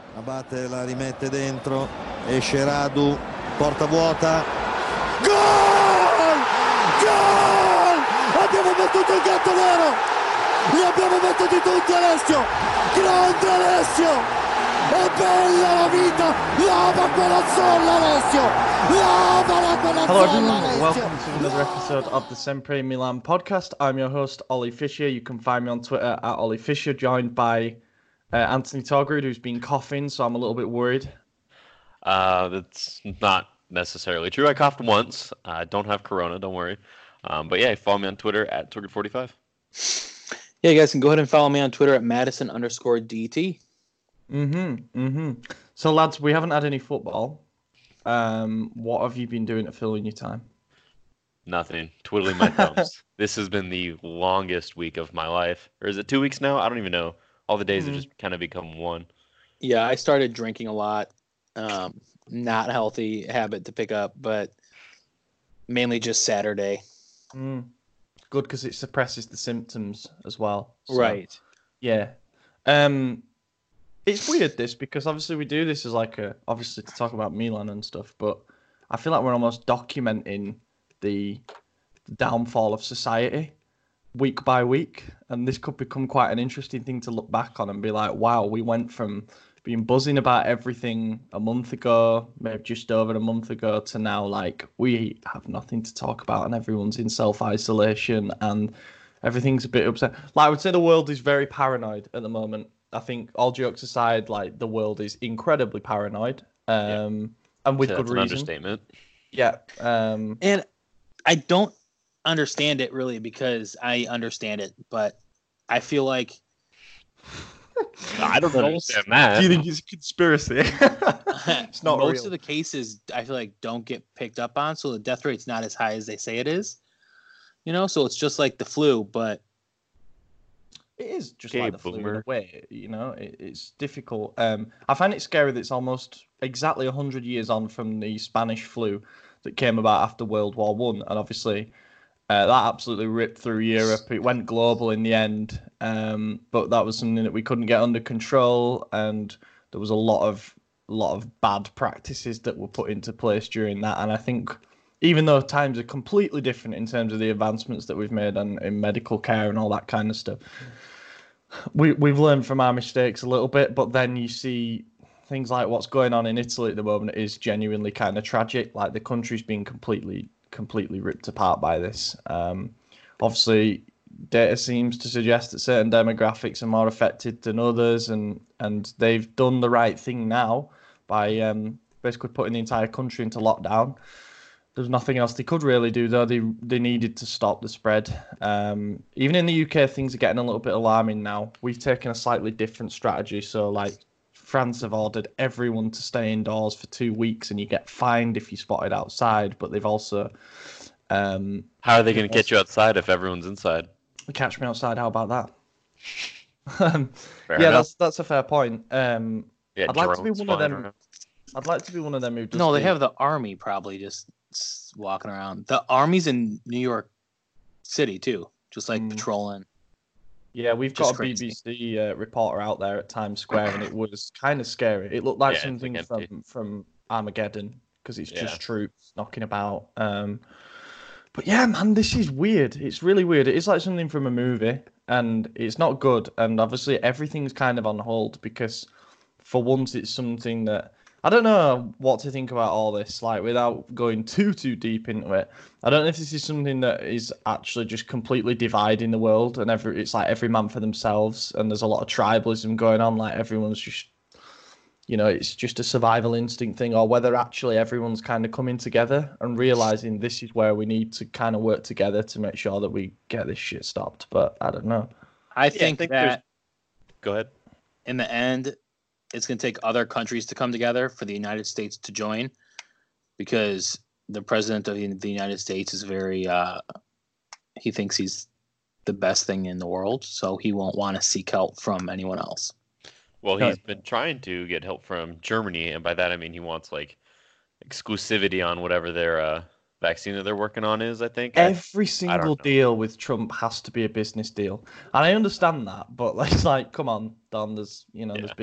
Abate la rimette dentro, esce Radu, porta vuota, gol! Gol! Abbiamo battuto il gatto nero, li abbiamo battuti tutti Alessio, grande Alessio, è bella la vita, lava quella zolla Alessio, lava quella Hello zolla everyone, Alessio. welcome to another episode of the Sempre Milan podcast. I'm your host Ollie Fisher. You can find me on Twitter at Ollie Fisher, joined by Anthony Togrud, who's been coughing, so I'm a little bit worried. That's not necessarily true. I coughed once. I don't have corona, don't worry. But yeah, follow me on Twitter at Togert45. Yeah, you guys can go ahead and follow me on Twitter at Madison_DT. So lads, we haven't had any football. What have you been doing to fill in your time? Nothing. Twiddling my thumbs. This has been the longest week of my life. Or is it 2 weeks now? I don't even know. All the days have just kind of become one. Yeah, I started drinking a lot. Not a healthy habit to pick up, but mainly just Saturday. Good, because it suppresses the symptoms as well. So, Right. Yeah. It's weird this, because obviously we do this as obviously to talk about Milan and stuff, but I feel like we're almost documenting the downfall of society week by week, and this could become quite an interesting thing to look back on and be like, wow, we went from being buzzing about everything a month ago, maybe just over a month ago, to now like we have nothing to talk about and everyone's in self-isolation and everything's a bit upset. Like, I would say the world is very paranoid at the moment. I think, all jokes aside, like the world is incredibly paranoid, and with good That's an reason. understatement. Yeah. And I don't understand it really, because I understand it, but I feel like I don't understand that. Do you think it's a conspiracy? It's not most real. of the cases I feel like don't get picked up on, so the death rate's not as high as they say it is. You know, so it's just like the flu, but It is just Okay, like the flu in a boomer. way, you know. It's difficult. I find it scary that it's almost exactly 100 years on from the Spanish flu that came about after World War One, and obviously that absolutely ripped through Europe. It went global in the end, but that was something that we couldn't get under control, and there was a lot of bad practices that were put into place during that. And I think, even though times are completely different in terms of the advancements that we've made in medical care and all that kind of stuff, we've learned from our mistakes a little bit. But then you see things like what's going on in Italy at the moment is genuinely kind of tragic. Like, the country's been completely ripped apart by this. Obviously, data seems to suggest that certain demographics are more affected than others, and they've done the right thing now by basically putting the entire country into lockdown. There's nothing else they could really do, though. They needed to stop the spread. Even in the UK, things are getting a little bit alarming now. We've taken a slightly different strategy. So, like, France have ordered everyone to stay indoors for 2 weeks, and you get fined if you spotted outside. But they've also How are they going to catch you outside if everyone's inside? catch me outside. How about that? Fair Yeah, enough. that's a fair point. Yeah, I'd like to be drones one of flying them. around. I'd like to be one of them who just no, they have the army probably just walking around. The army's in New York City too, just like patrolling. Yeah, we've Just got a crazy. BBC reporter out there at Times Square, and it was kind of scary. It looked like Yeah, it's, something like, empty. from Armageddon, because it's Yeah. just troops knocking about. But yeah, man, this is weird. It's really weird. It is like something from a movie, and it's not good. And obviously, everything's kind of on hold, because for once, it's something that I don't know what to think about all this. Like, without going too deep into it, I don't know if this is something that is actually just completely dividing the world, and it's like every man for themselves, and there's a lot of tribalism going on. Like, everyone's just, you know, it's just a survival instinct thing, or whether actually everyone's kind of coming together and realizing this is where we need to kind of work together to make sure that we get this shit stopped. But I don't know. I think think that Go ahead. in the end, it's going to take other countries to come together for the United States to join, because the president of the United States is very, he thinks he's the best thing in the world, so he won't want to seek help from anyone else. Well, No. he's been trying to get help from Germany, and by that I mean he wants like exclusivity on whatever their vaccine that they're working on is, I think. Every know. single deal with Trump has to be a business deal, and I understand that, but it's like, come on, Don. There's Yeah.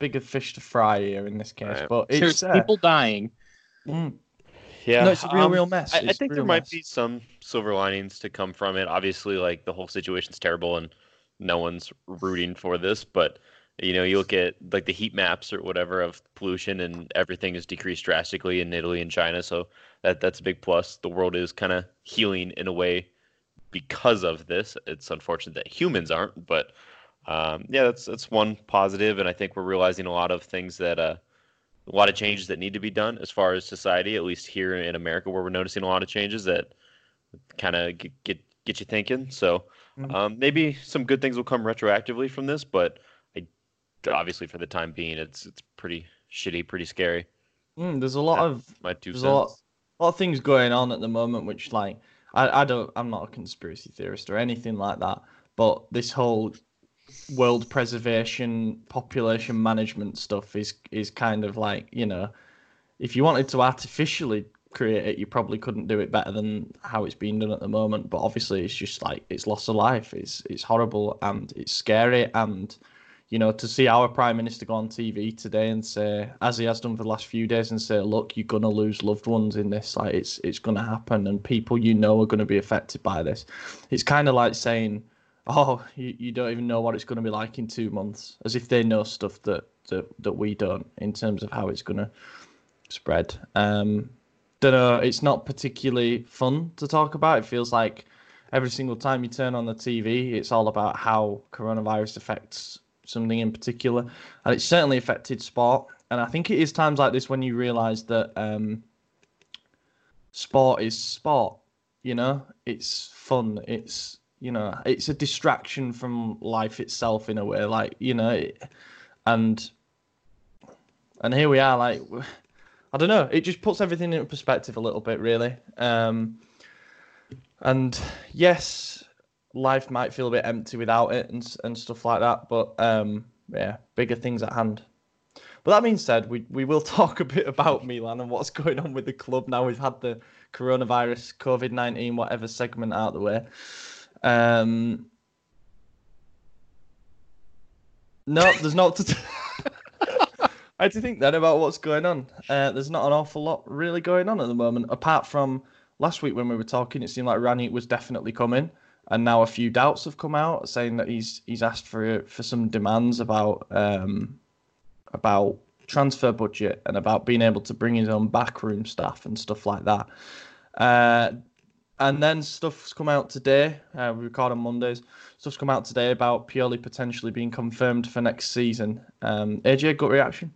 bigger fish to fry here in this case, Right. but There's it's people dying. mm, Yeah, no, it's a real mess. I It's a think there real might mess. be some silver linings to come from it. Obviously, like the whole situation's terrible and no one's rooting for this, but you look at like the heat maps or whatever of pollution and everything has decreased drastically in Italy and China, so that's a big plus. The world is kind of healing in a way because of this. It's unfortunate that humans aren't, but yeah, that's one positive, and I think we're realizing a lot of things that a lot of changes that need to be done as far as society, at least here in America, where we're noticing a lot of changes that kind of get you thinking. So maybe some good things will come retroactively from this, but I obviously for the time being, it's pretty shitty, pretty scary. There's a lot That's of my two there's cents. a lot of things going on at the moment, which like I'm not a conspiracy theorist or anything like that, but this whole world preservation, population management stuff is kind of like, if you wanted to artificially create it, you probably couldn't do it better than how it's being done at the moment. But obviously, it's just like it's loss of life. It's horrible and it's scary. And to see our prime minister go on TV today and say, as he has done for the last few days, and say, "Look, you're gonna lose loved ones in this. Like it's gonna happen, and people are gonna be affected by this." It's kind of like saying, "Oh, you don't even know what it's gonna be like in 2 months," as if they know stuff that we don't in terms of how it's gonna spread. Don't know. It's not particularly fun to talk about. It feels like every single time you turn on the TV, it's all about how coronavirus affects something in particular, and it's certainly affected sport. And I think it is times like this when you realise that sport is sport. It's fun. It's a distraction from life itself in a way. Like and here we are. Like I don't know. It just puts everything into perspective a little bit, really. And yes, life might feel a bit empty without it and stuff like that. But yeah, bigger things at hand. But that being said, we will talk a bit about Milan and what's going on with the club now we've had the coronavirus, COVID-19, whatever segment out of the way. No, there's not to. I had to think then about what's going on. There's not an awful lot really going on at the moment, apart from last week when we were talking. It seemed like Ranić was definitely coming, and now a few doubts have come out saying that he's asked for some demands about transfer budget and about being able to bring his own backroom staff and stuff like that. And then stuff's come out today. We record on Mondays. Stuff's come out today about Pioli potentially being confirmed for next season. AJ, gut reaction?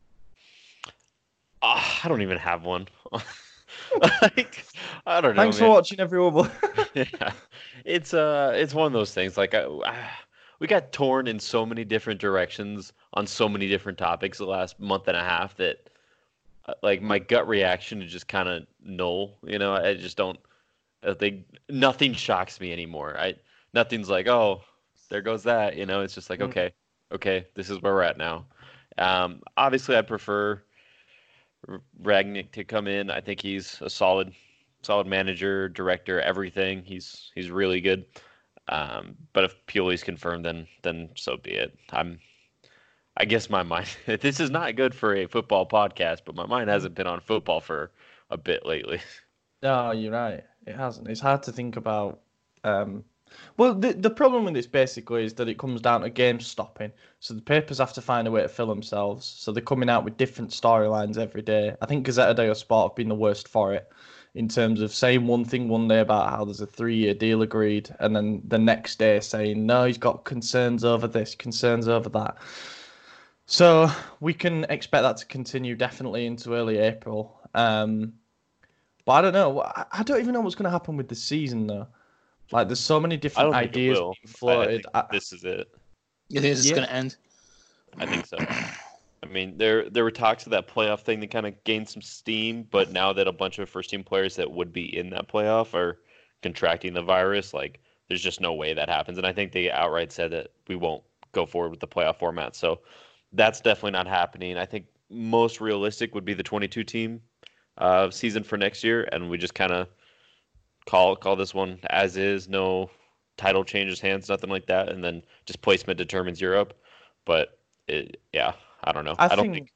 I don't even have one. Like, I don't know. Thanks for watching, everyone. Yeah, it's one of those things. Like we got torn in so many different directions on so many different topics the last month and a half that like my gut reaction is just kind of null. I just don't. I think nothing shocks me anymore. Nothing's like, oh, there goes that. It's just like, okay, this is where we're at now. Obviously, I prefer Rangnick to come in. I think he's a solid manager, director, everything. He's really good. But if Pioli's confirmed, then so be it. I guess my mind. This is not good for a football podcast, but my mind hasn't been on football for a bit lately. No, you're right. It hasn't. It's hard to think about. Well, the problem with this basically is that it comes down to game stopping. So the papers have to find a way to fill themselves. So they're coming out with different storylines every day. I think Gazzetta dello Sport have been the worst for it in terms of saying one thing one day about how there's a 3-year deal agreed, and then the next day saying, no, he's got concerns over this, concerns over that. So we can expect that to continue definitely into early April. But I don't know. I don't even know what's going to happen with the season, though. Like, there's so many different ideas being floated. I think this is it. You think this is going to end? I think so. I mean, there were talks of that playoff thing that kind of gained some steam, but now that a bunch of first-team players that would be in that playoff are contracting the virus, like, there's just no way that happens. And I think they outright said that we won't go forward with the playoff format. So that's definitely not happening. I think most realistic would be the 22-team season for next year, and we just kind of call this one as is, no title changes hands, nothing like that, and then just placement determines Europe. But yeah, I don't know. I I don't think think.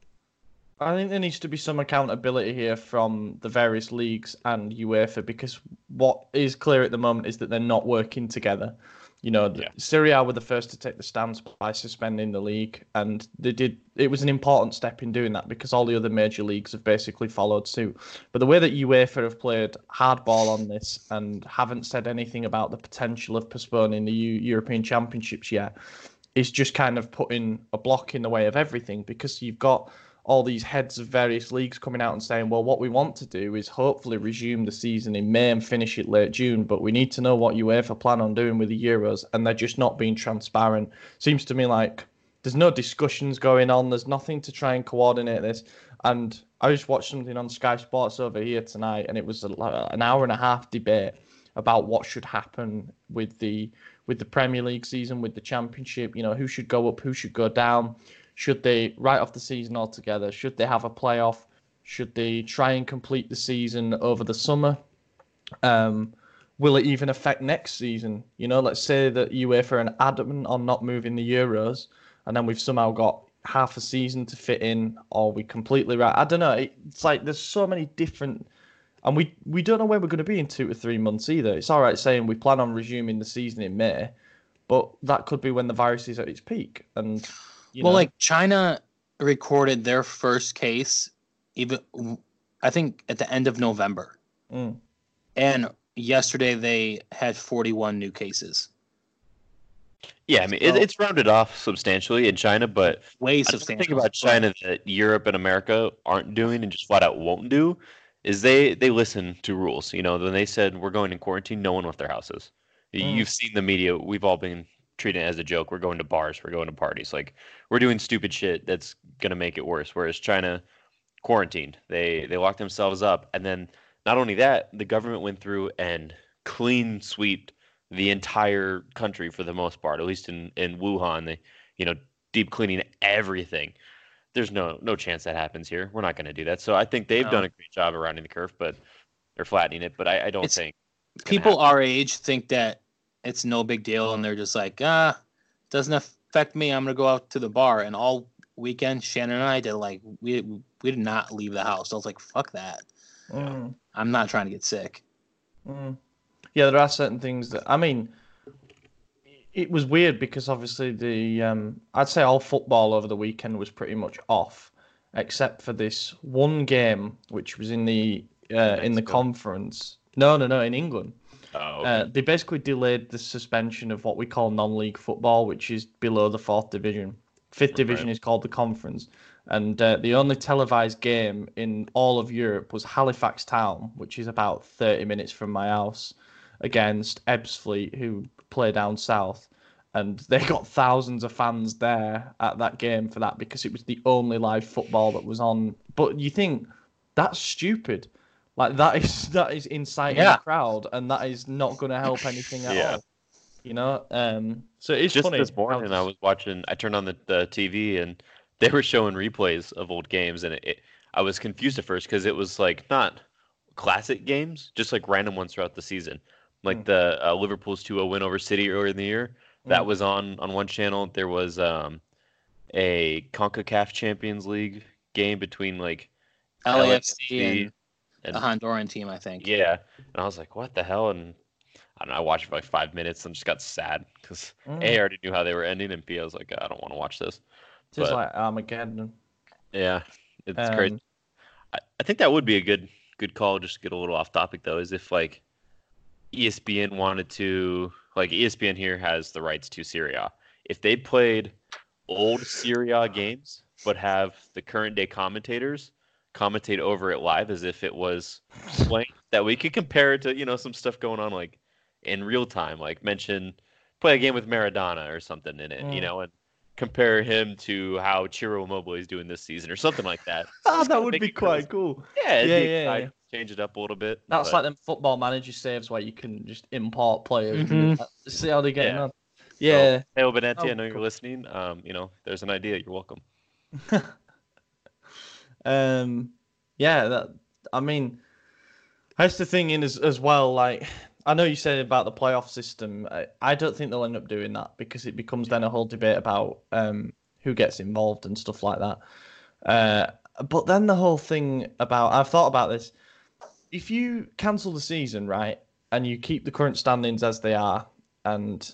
I think there needs to be some accountability here from the various leagues and UEFA, because what is clear at the moment is that they're not working together. You know, Yeah. Serie A were the first to take the stance by suspending the league, and they did. It was an important step in doing that because all the other major leagues have basically followed suit. But the way that UEFA have played hardball on this and haven't said anything about the potential of postponing the European Championships yet is just kind of putting a block in the way of everything, because you've got all these heads of various leagues coming out and saying, well, what we want to do is hopefully resume the season in May and finish it late June, but we need to know what UEFA plan on doing with the Euros, and they're just not being transparent. Seems to me like there's no discussions going on. There's nothing to try and coordinate this. And I just watched something on Sky Sports over here tonight, and it was an hour and a half debate about what should happen with the Premier League season, with the Championship. You know, who should go up, who should go down. Should they write off the season altogether? Should they have a playoff? Should they try and complete the season over the summer? Will it even affect next season? You know, let's say that UEFA are adamant on not moving the Euros, and then we've somehow got half a season to fit in, or we completely right. I don't know. It's like there's so many different, and we don't know where we're going to be in 2 to 3 months either. It's all right saying we plan on resuming the season in May, but that could be when the virus is at its peak. And like China recorded their first case, even I think at the end of November, and yesterday they had 41 new cases. Yeah, I mean it's rounded off substantially in China, but way the substantial. thing about China that Europe and America aren't doing and just flat out won't do is they listen to rules. You know, when they said we're going in quarantine, no one left their houses. You've seen the media. We've all been treating it as a joke. We're going to bars. We're going to parties. Like, we're doing stupid shit that's going to make it worse. Whereas China quarantined. They locked themselves up. And then not only that, the government went through and clean sweeped the entire country for the most part, at least in Wuhan. They, deep cleaning everything. There's no chance that happens here. We're not going to do that. So I think they've done a great job of rounding the curve, but they're flattening it. But I don't think people our age think that it's no big deal, and they're just like, doesn't affect me. I'm gonna go out to the bar. And all weekend, Shannon and I did we did not leave the house. I was like, fuck that. I'm not trying to get sick. Yeah, there are certain things that, I mean, it was weird because obviously I'd say all football over the weekend was pretty much off, except for this one game which was in the conference. No, in England. Oh, okay. They basically delayed the suspension of what we call non-league football, which is below the 4th division. 5th division is called the conference. And the only televised game in all of Europe was Halifax Town, which is about 30 minutes from my house, against Ebbsfleet, who play down south. And they got thousands of fans there at that game for that, because it was the only live football that was on. But you think, that's stupid. Like, that is inciting the crowd, and that is not going to help anything at all. You know, so it's just funny. This morning I turned on the TV, and they were showing replays of old games, and I was confused at first because it was like not classic games, just like random ones throughout the season, like the Liverpool's 2-0 win over City earlier in the year. That was on one channel. There was a CONCACAF Champions League game between like LAFC and the Honduran team, I think. Yeah, and I was like, what the hell? And I don't know, I watched it for like 5 minutes and just got sad because I already knew how they were ending, and B, I was like, I don't want to watch this. It's like Armageddon. Yeah, it's great. I think that would be a good call, just to get a little off topic though, is if like ESPN wanted to, like ESPN here has the rights to Serie A. If they played old Serie A games but have the current day commentators commentate over it live as if it was playing, that we could compare it to, some stuff going on like in real time, like play a game with Maradona or something in it, and compare him to how Ciro Immobile is doing this season or something like that. That would be quite cool. Yeah. Change it up a little bit. That's like them Football Manager saves where you can just import players and see how they're getting on. Yeah. So, hey, Benetti, I know you're listening. There's an idea. You're welcome. That's the thing as well. Like, I know you said about the playoff system. I don't think they'll end up doing that, because it becomes then a whole debate about who gets involved and stuff like that. But then the whole thing about, I've thought about this. If you cancel the season, right, and you keep the current standings as they are, and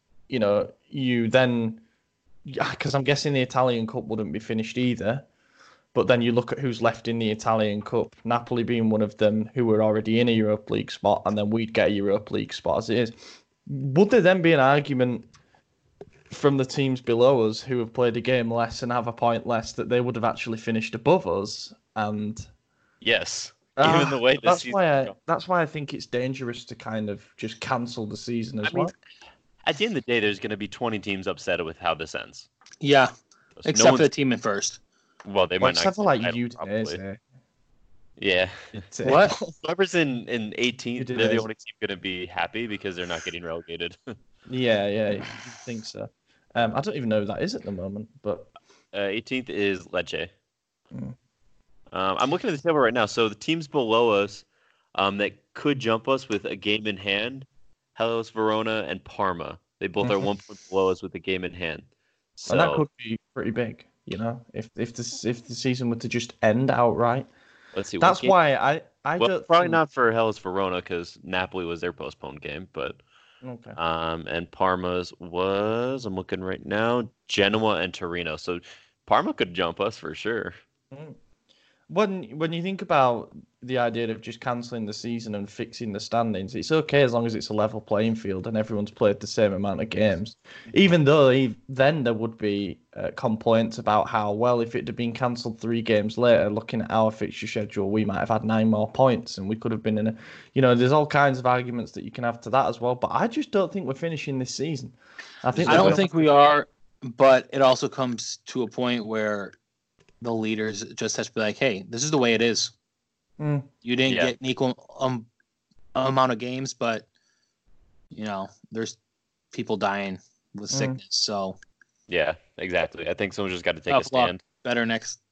you then, because I'm guessing the Italian Cup wouldn't be finished either. But then you look at who's left in the Italian Cup, Napoli being one of them, who were already in a Europa League spot, and then we'd get a Europa League spot as it is. Would there then be an argument from the teams below us who have played a game less and have a point less that they would have actually finished above us? And yes, even the way that's why I think it's dangerous to kind of just cancel the season as well. At the end of the day, there's going to be 20 teams upset with how this ends. Yeah, except for the team in first. Well, they might not. Except for like Udinese. Yeah. What? Whoever's in 18th, they're the only team going to be happy because they're not getting relegated. Yeah, I think so. I don't even know who that is at the moment, but 18th is Lecce. Mm. I'm looking at the table right now. So the teams below us that could jump us with a game in hand, Hellas Verona and Parma. They both are 1 point below us with a game in hand. So, and that could be pretty big, if the season were to just end outright. Let's see. That's why I don't probably not for Hellas Verona because Napoli was their postponed game, but okay. And Parma's was, I'm looking right now, Genoa and Torino. So Parma could jump us for sure. Mm. When you think about the idea of just cancelling the season and fixing the standings, it's okay as long as it's a level playing field and everyone's played the same amount of games. Even though then there would be complaints about how, well, if it had been cancelled 3 games later, looking at our fixture schedule, we might have had 9 more points and we could have been in there's all kinds of arguments that you can have to that as well. But I just don't think we're finishing this season. I don't think we are, but it also comes to a point where the leaders just have to be like, hey, this is the way it is. Mm. You didn't get an equal amount of games, but, there's people dying with sickness. So, yeah, exactly. I think someone's just got to take a stand. Better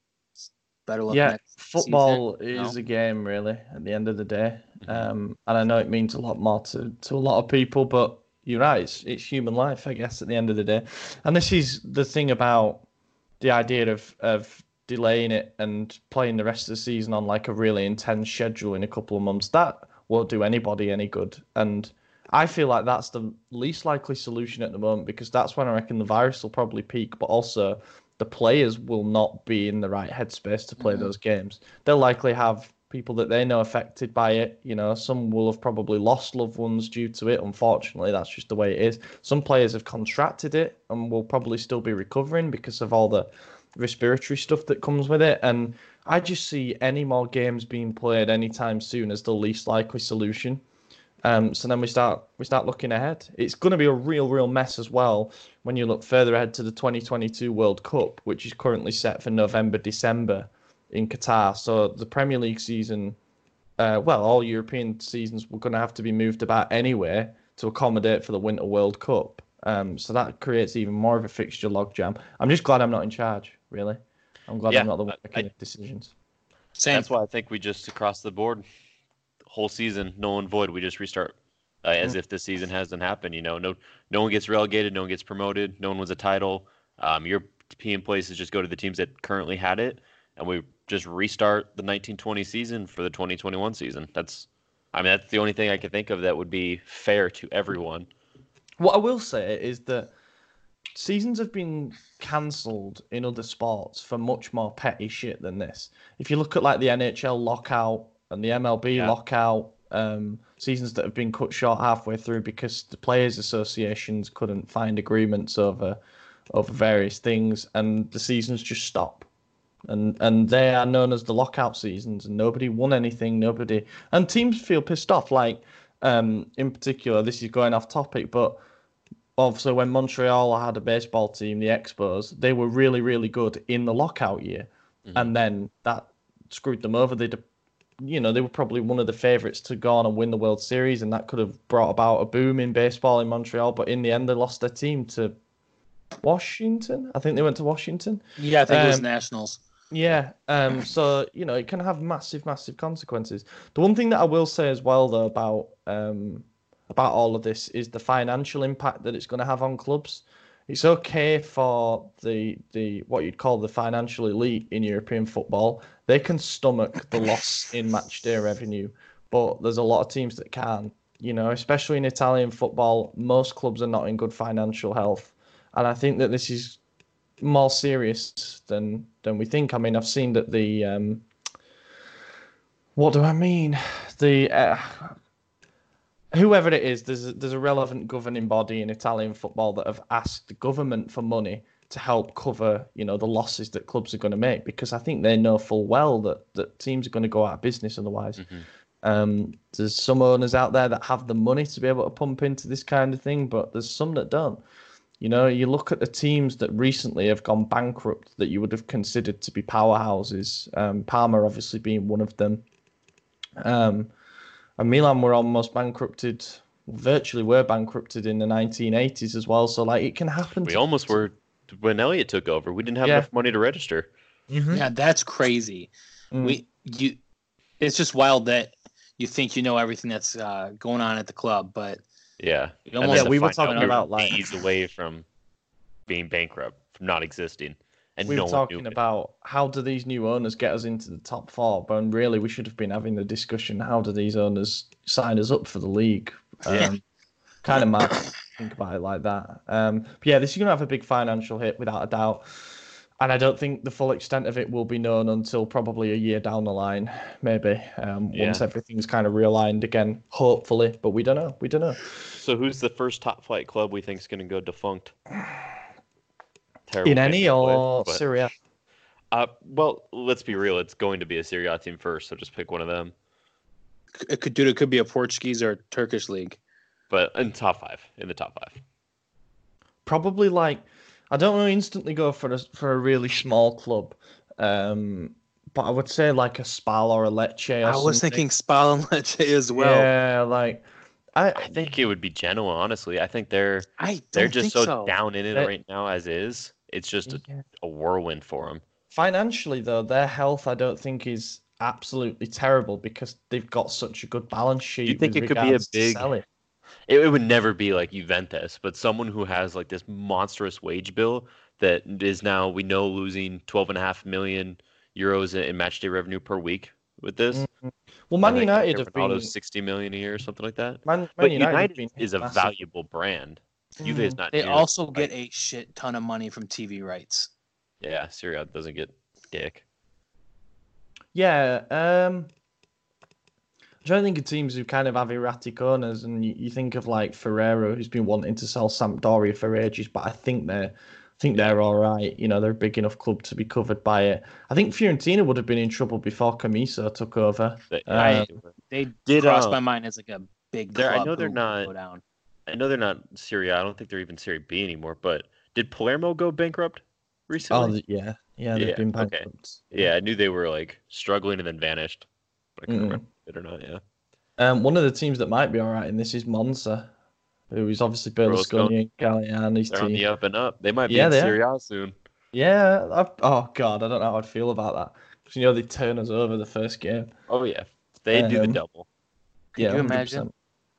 luck yeah, next football season, is a game, really, at the end of the day. And I know it means a lot more to a lot of people, but you're right. It's human life, I guess, at the end of the day. And this is the thing about the idea of delaying it and playing the rest of the season on like a really intense schedule in a couple of months. That won't do anybody any good. And I feel like that's the least likely solution at the moment because that's when I reckon the virus will probably peak, but also the players will not be in the right headspace to play those games. They'll likely have people that they know affected by it. Some will have probably lost loved ones due to it. Unfortunately, that's just the way it is. Some players have contracted it and will probably still be recovering because of all the respiratory stuff that comes with it. And I just see any more games being played anytime soon as the least likely solution. So then we start looking ahead. It's going to be a real mess as well when you look further ahead to the 2022 World Cup, which is currently set for November, December in Qatar. So the Premier League season, all European seasons were going to have to be moved about anyway to accommodate for the Winter World Cup. So that creates even more of a fixture logjam. I'm just glad I'm not in charge, really. I'm glad I'm not the one making decisions. Same. That's why I think we just across the board, whole season, null and void. We just restart as if the season hasn't happened. No one gets relegated, no one gets promoted, no one wins a title. European places just go to the teams that currently had it, and we just restart the 1920 season for the 2021 season. That's the only thing I can think of that would be fair to everyone. What I will say is that seasons have been cancelled in other sports for much more petty shit than this. If you look at like the NHL lockout and the MLB lockout, seasons that have been cut short halfway through because the players' associations couldn't find agreements over various things, and the seasons just stop. And they are known as the lockout seasons, and nobody won anything. And teams feel pissed off. Like in particular, this is going off topic, but obviously when Montreal had a baseball team, the Expos, they were really, really good in the lockout year. And then that screwed them over. They were probably one of the favourites to go on and win the World Series, and that could have brought about a boom in baseball in Montreal. But in the end, they lost their team to Washington. I think they went to Washington. Yeah, I think it was Nationals. Yeah. So, it can have massive, massive consequences. The one thing that I will say as well, though, about all of this is the financial impact that it's going to have on clubs. It's okay for the what you'd call the financial elite in European football. They can stomach the loss in match day revenue, but there's a lot of teams that can't. You know, especially in Italian football, most clubs are not in good financial health, and I think that this is more serious than we think. I mean, I've seen that the what do I mean? The whoever it is, there's a relevant governing body in Italian football that have asked the government for money to help cover, you know, the losses that clubs are going to make, because I think they know full well that teams are going to go out of business otherwise. There's some owners out there that have the money to be able to pump into this kind of thing, but there's some that don't. You know, you look at the teams that recently have gone bankrupt that you would have considered to be powerhouses. Parma obviously being one of them. And Milan were almost bankrupted, virtually were bankrupted in the 1980s as well. So, like, it can happen. We almost were when Elliott took over. We didn't have enough money to register. Yeah, that's crazy. It's just wild that you think you know everything that's going on at the club, but yeah, we were talking about like days away from being bankrupt, from not existing. And we were talking about how do these new owners get us into the top four, but really we should have been having the discussion, how do these owners sign us up for the league? Kind of mad to think about it like that. But yeah, this is going to have a big financial hit without a doubt. And I don't think the full extent of it will be known until probably a year down the line, maybe, once everything's kind of realigned again, hopefully. But we don't know. We don't know. So who's the first top flight club we think is going to go defunct? In any or Serie A? Well, let's be real. It's going to be a Serie A team first, so just pick one of them. It could be a Portuguese or a Turkish league. But in the top five. Probably like... I don't want to instantly go for a really small club, but I would say like a Spal or a Lecce. I was thinking Spal and Lecce as well. Yeah, like I think it would be Genoa. Honestly, I think they're just so down in it right now as is. It's just a whirlwind for them. Financially, though, their health I don't think is absolutely terrible because they've got such a good balance sheet. You think it could be a big? It would never be like Juventus, but someone who has like this monstrous wage bill that is now, we know, losing 12.5 million euros in matchday revenue per week with this. Well, Man United have been 60 million a year or something like that. Man United is a valuable brand. Juve is not. They also get a shit ton of money from TV rights. Yeah, Serie A doesn't get dick. Yeah, I'm trying to think of teams who kind of have erratic owners, and you think of like Ferrero, who's been wanting to sell Sampdoria for ages, but I think they're all right. You know, they're a big enough club to be covered by it. I think Fiorentina would have been in trouble before Camiso took over. They did cross my mind as like a big club. I know they're not. I know they're not Serie A. I don't think they're even Serie B anymore. But did Palermo go bankrupt recently? Oh yeah, they've been bankrupt. Okay. Yeah, I knew they were like struggling and then vanished. But I couldn't remember it or not. Yeah. One of the teams that might be all right in this is Monza, who is obviously Berlusconi and Galliani's They're team. On the up and up. They might be in Serie A soon. Yeah. Oh God, I don't know how I'd feel about that. Because you know they turn us over the first game. Oh yeah, they do the double. Can you imagine?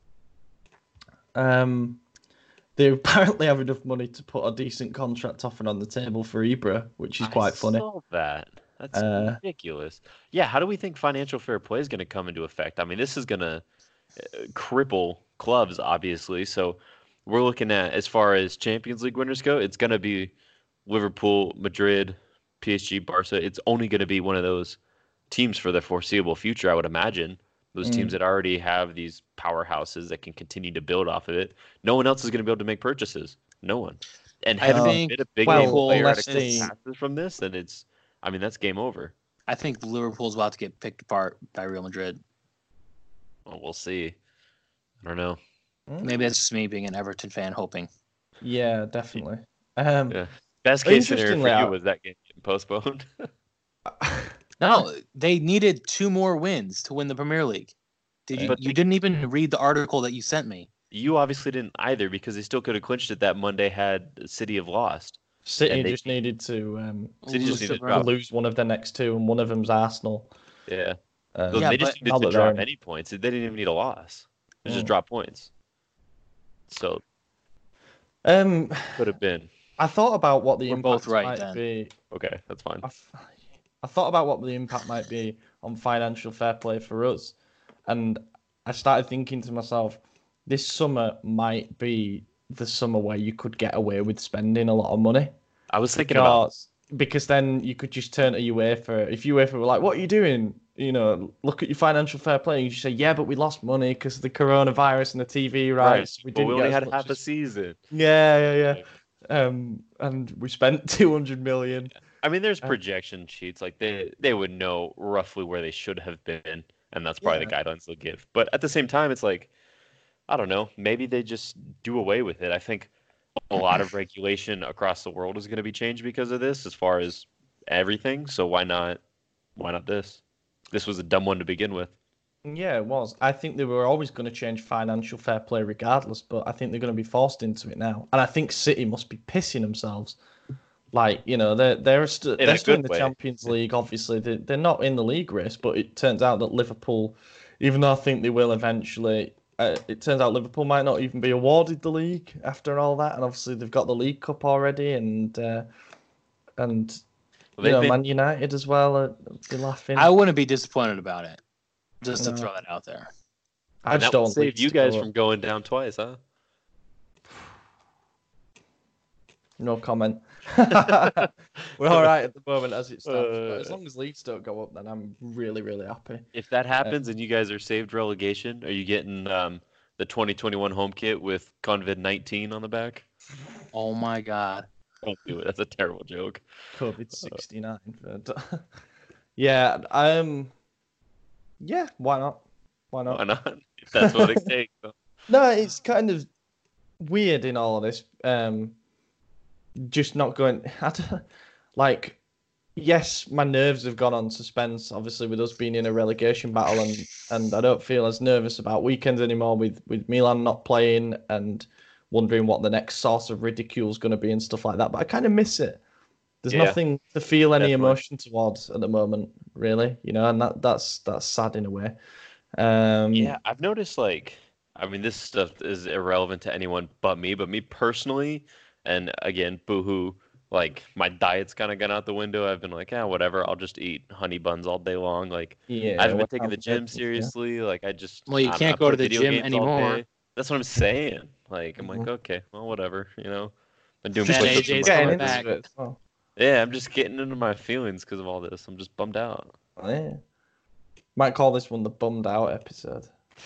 They apparently have enough money to put a decent contract offer on the table for Ibra, which is quite funny. I saw that. That's ridiculous. Yeah, how do we think financial fair play is going to come into effect? I mean, this is going to cripple clubs, obviously. So we're looking at, as far as Champions League winners go, it's going to be Liverpool, Madrid, PSG, Barca. It's only going to be one of those teams for the foreseeable future, I would imagine. Those teams that already have these powerhouses that can continue to build off of it. No one else is going to be able to make purchases. No one. And having a big name player passes from this, then that's game over. I think Liverpool's about to get picked apart by Real Madrid. Well, we'll see. I don't know. Maybe that's just me being an Everton fan hoping. Yeah, definitely. Best case scenario for you was that game getting postponed. No, they needed 2 more wins to win the Premier League. You didn't even read the article that you sent me. You obviously didn't either, because they still could have clinched it that Monday had City have lost. City just needed to lose one of their next 2, and one of them's Arsenal. Yeah. They just needed to drop any points. They didn't even need a loss. They just drop points. So, could have been. I thought about what the We're impact both right might then. be. Okay, that's fine. I thought about what the impact might be on financial fair play for us, and I started thinking to myself, this summer might be the summer where you could get away with spending a lot of money. I was thinking about Because then you could just turn to UEFA. If UEFA were like, "What are you doing?" Look at your financial fair play. And you just say, "Yeah, but we lost money because of the coronavirus and the TV rights. right, but didn't we get only as had much half a as-" season. Yeah. And we spent 200 million. I mean, there's projection sheets. Like they would know roughly where they should have been, and that's probably the guidelines they'll give. But at the same time, it's like, I don't know. Maybe they just do away with it. I think a lot of regulation across the world is going to be changed because of this, as far as everything. So why not? Why not this? This was a dumb one to begin with. Yeah, it was. I think they were always going to change financial fair play regardless, but I think they're going to be forced into it now. And I think City must be pissing themselves. Like, they're still in the way. Champions League. Obviously, they're not in the league race, but it turns out that Liverpool, even though I think they will eventually, it turns out Liverpool might not even be awarded the league after all that. And obviously, they've got the League Cup already, and Man United as well. Be laughing. I wouldn't be disappointed about it. Just to No. throw that out there. I just that will don't save think you so. guys from going down twice, huh? No comment. We're all right at the moment as it stands. But as long as Leeds don't go up, then I'm really, really happy. If that happens and you guys are saved relegation, are you getting the 2021 home kit with COVID-19 on the back? Oh my God. Don't do it. That's a terrible joke. COVID-69. Yeah. Yeah. Why not? Why not? Why not? If that's what it takes. No, it's kind of weird in all of this. Just not going. Yes, my nerves have gone on suspense. Obviously, with us being in a relegation battle, and I don't feel as nervous about weekends anymore. With Milan not playing and wondering what the next source of ridicule is going to be and stuff like that. But I kind of miss it. There's nothing to feel any emotion towards at the moment, really. And that's sad in a way. Yeah, I've noticed, this stuff is irrelevant to anyone but me personally, and again, boohoo, my diet's kind of gone out the window. I've been like, whatever, I'll just eat honey buns all day long. I haven't been taking the gym seriously. Well, you can't go to the gym anymore. That's what I'm saying. I'm like, okay, well, whatever, I'm doing AJ's coming back. Yeah, I'm just getting into my feelings because of all this. I'm just bummed out. Oh, yeah. Might call this one the bummed out episode.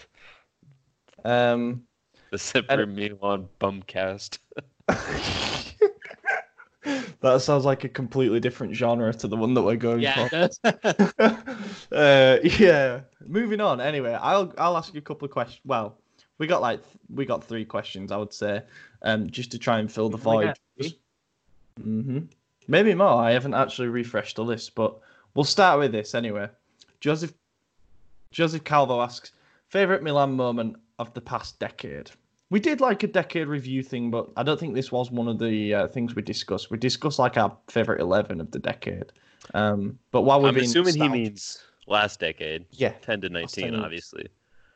The Super Milan Bumcast. That sounds like a completely different genre to the one that we're going for. Yeah. Moving on. Anyway, I'll ask you a couple of questions. Well, we got 3 questions, I would say, just to try and fill the void. Maybe more. I haven't actually refreshed the list, but we'll start with this anyway. Joseph Calvo asks, favorite Milan moment of the past decade. We did a decade review thing, but I don't think this was one of the things we discussed. We discussed our favorite 11 of the decade. But while we're I'm assuming he means last decade. Yeah, 10 to 19, obviously.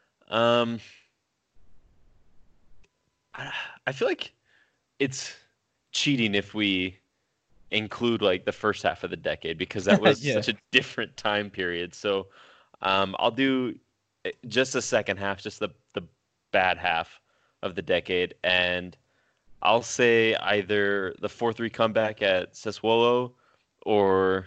I feel like it's cheating if we include the first half of the decade, because that was such a different time period. So I'll do just the second half, just the bad half of the decade, and I'll say either the 4-3 comeback at Sassuolo, or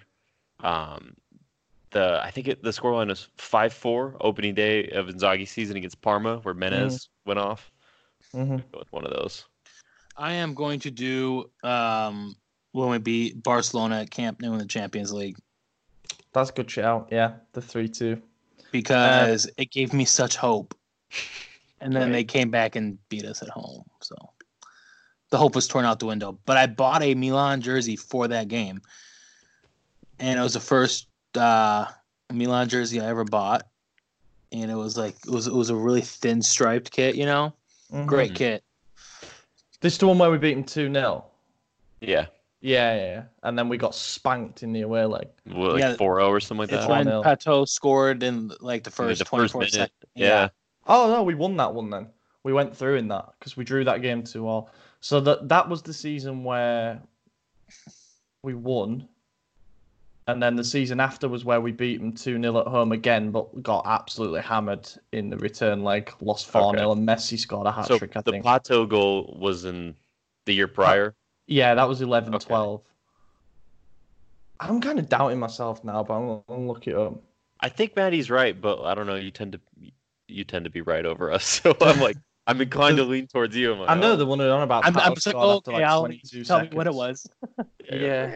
I think the scoreline was 5-4 opening day of Inzaghi's season against Parma, where Menez went off. Go with one of those. I am going to do when we beat Barcelona at Camp Nou in the Champions League. That's a good shout. Yeah, the 3-2. Because it gave me such hope. And then they came back and beat us at home. So the hope was torn out the window. But I bought a Milan jersey for that game. And it was the first Milan jersey I ever bought. And it was it was a really thin striped kit, Great kit. This is the one where we beat them 2-0. Yeah. Yeah. And then we got spanked in the away leg. 4-0 or something like that. It's when Pato scored in the first 24 seconds. Yeah. Oh, no, we won that one then. We went through in that because we drew that game 2-2. So that was the season where we won. And then the season after was where we beat them 2-0 at home again, but got absolutely hammered in the return leg, lost 4-0, and Messi scored a hat-trick, I think. The Pato goal was in the year prior? Yeah, that was 11-12. I'm kind of doubting myself now, but I'm going to look it up. I think Maddie's right, but I don't know. You tend to be right over us, so I'm inclined to lean towards you. I know the one on about. I'm just like, okay, I'll tell me what it was. Yeah.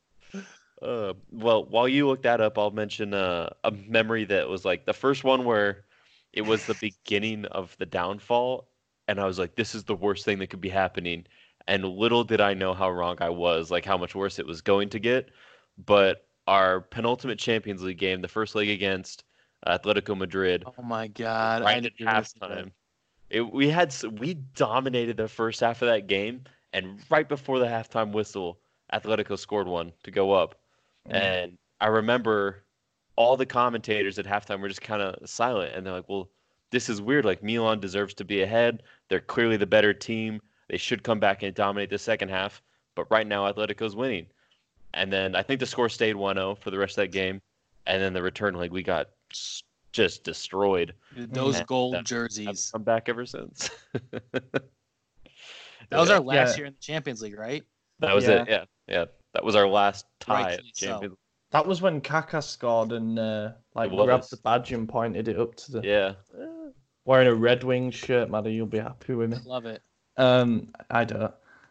Well, while you look that up, I'll mention a memory that was like the first one where it was the beginning of the downfall, and I was like, this is the worst thing that could be happening. And little did I know how wrong I was, like how much worse it was going to get. But our penultimate Champions League game, the first leg against Atletico Madrid. Oh my God! Right at halftime, we dominated the first half of that game, and right before the halftime whistle, Atletico scored one to go up. And I remember all the commentators at halftime were just kind of silent, and they're like, "Well, this is weird. Like Milan deserves to be ahead. They're clearly the better team. They should come back and dominate the second half. But right now, Atletico's winning." And then I think the score stayed 1-0 for the rest of that game. And then the return leg, we got just destroyed. Dude, those gold jerseys. I've come back ever since. That was our last year in the Champions League, right? That was it. Yeah. That was our last tie at Champions League. That was when Kaká scored and grabbed the badge and pointed it up to the. Yeah. Wearing a Red Wings shirt, Maddie, you'll be happy with me. Love it. I don't.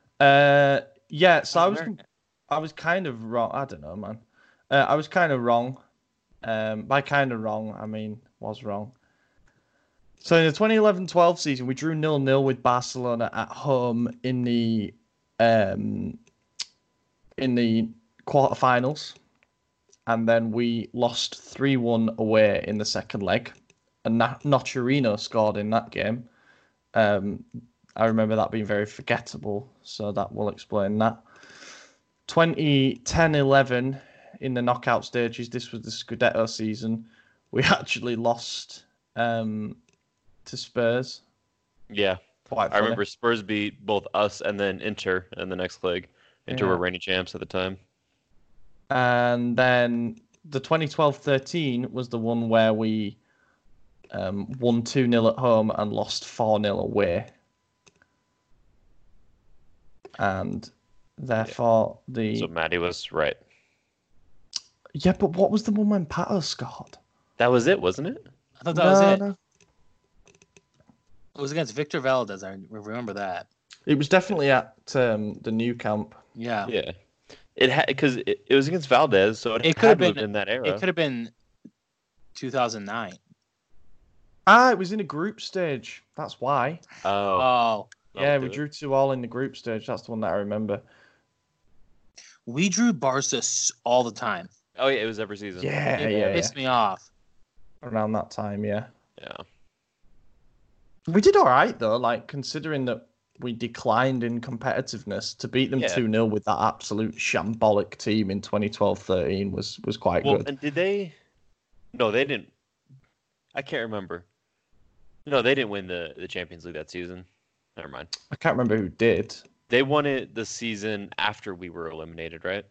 So I was kind of wrong. I don't know, man. I was kind of wrong. By kind of wrong, I mean was wrong. So in the 2011-12 season, we drew 0-0 with Barcelona at home in the quarterfinals, and then we lost 3-1 away in the second leg. And Nocerino scored in that game. I remember that being very forgettable, so that will explain that. 2010-11 in the knockout stages, this was the Scudetto season. We actually lost to Spurs. Yeah. I remember Spurs beat both us and then Inter in the next leg. Inter were reigning champs at the time. And then the 2012-13 was the one where we won 2-0 at home and lost 4-0 away. And therefore So Maddie was right. Yeah, but what was the one when Pato scored? That was it, wasn't it? I thought that was it. No. It was against Victor Valdez. I remember that. It was definitely at the new camp. Yeah. Yeah. It had because it was against Valdez, so it could have been in that era. It could have been 2009. It was in a group stage. That's why. Oh. Yeah, we drew 2-2 in the group stage. That's the one that I remember. We drew Barca all the time. Oh yeah, it was every season. Yeah, it pissed me off. Around that time, yeah. Yeah. We did all right though, like considering that we declined in competitiveness to beat them 2-0 with that absolute shambolic team in 2012-13 was quite good. And did they? No, they didn't. I can't remember. No, they didn't win the Champions League that season. Never mind. I can't remember who did. They won it the season after we were eliminated, right?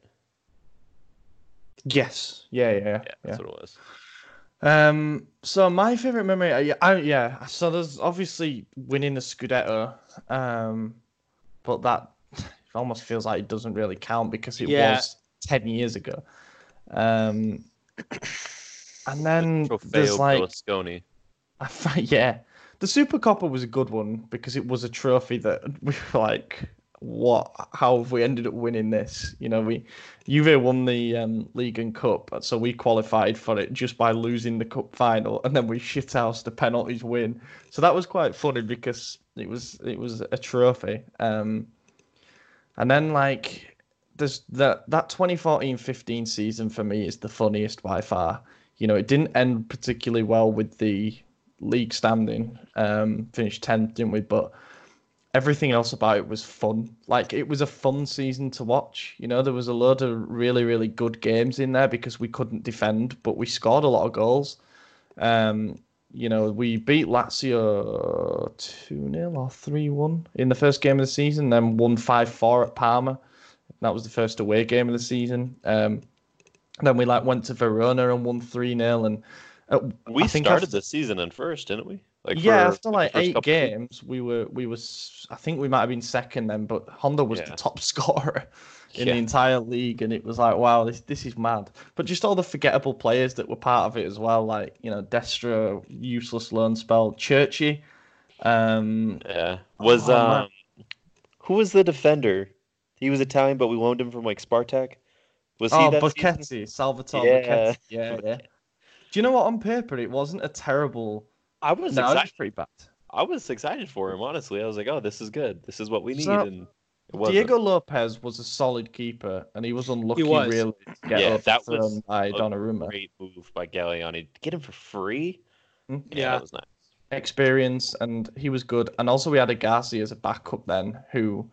Yes. Yeah. That's what it was. So my favorite memory, so there's obviously winning the Scudetto, but that almost feels like it doesn't really count because it was 10 years ago. And then there's like Berlusconi. The Supercoppa was a good one because it was a trophy that we were like, how have we ended up winning this? You know, Juve won the league and cup, so we qualified for it just by losing the cup final, and then we shithoused the penalties win. So that was quite funny because it was a trophy. And then like there's that 2014-15 season for me is the funniest by far. You know, it didn't end particularly well with the league standing. Finished 10th, didn't we? But everything else about it was fun. Like, it was a fun season to watch. You know, there was a load of really, really good games in there because we couldn't defend, but we scored a lot of goals. we beat Lazio 2-0 or 3-1 in the first game of the season, then won 5-4 at Parma. That was the first away game of the season. Then we went to Verona and won 3-0. And we I think started the season in first, didn't we? After the first 8 couple games, we were. I think we might have been second then, but Honda was the top scorer in the entire league, and it was like, wow, this is mad. But just all the forgettable players that were part of it as well, like Destra, useless loan spell, Churchy. Who was the defender? He was Italian, but we loaned him from Spartak. Was he that Bocchetti, season? Salvatore Bocchetti. Yeah. Do you know what? On paper, it wasn't a terrible. It was pretty bad. I was excited for him, honestly. I was like, oh, this is good. This is what we need. And it wasn't. Diego Lopez was a solid keeper, and he was unlucky really to get overthrown by Donnarumma. Great move by Galliani. Get him for free? Yeah, that was nice. Experience, and he was good. And also we had Agassi as a backup then, who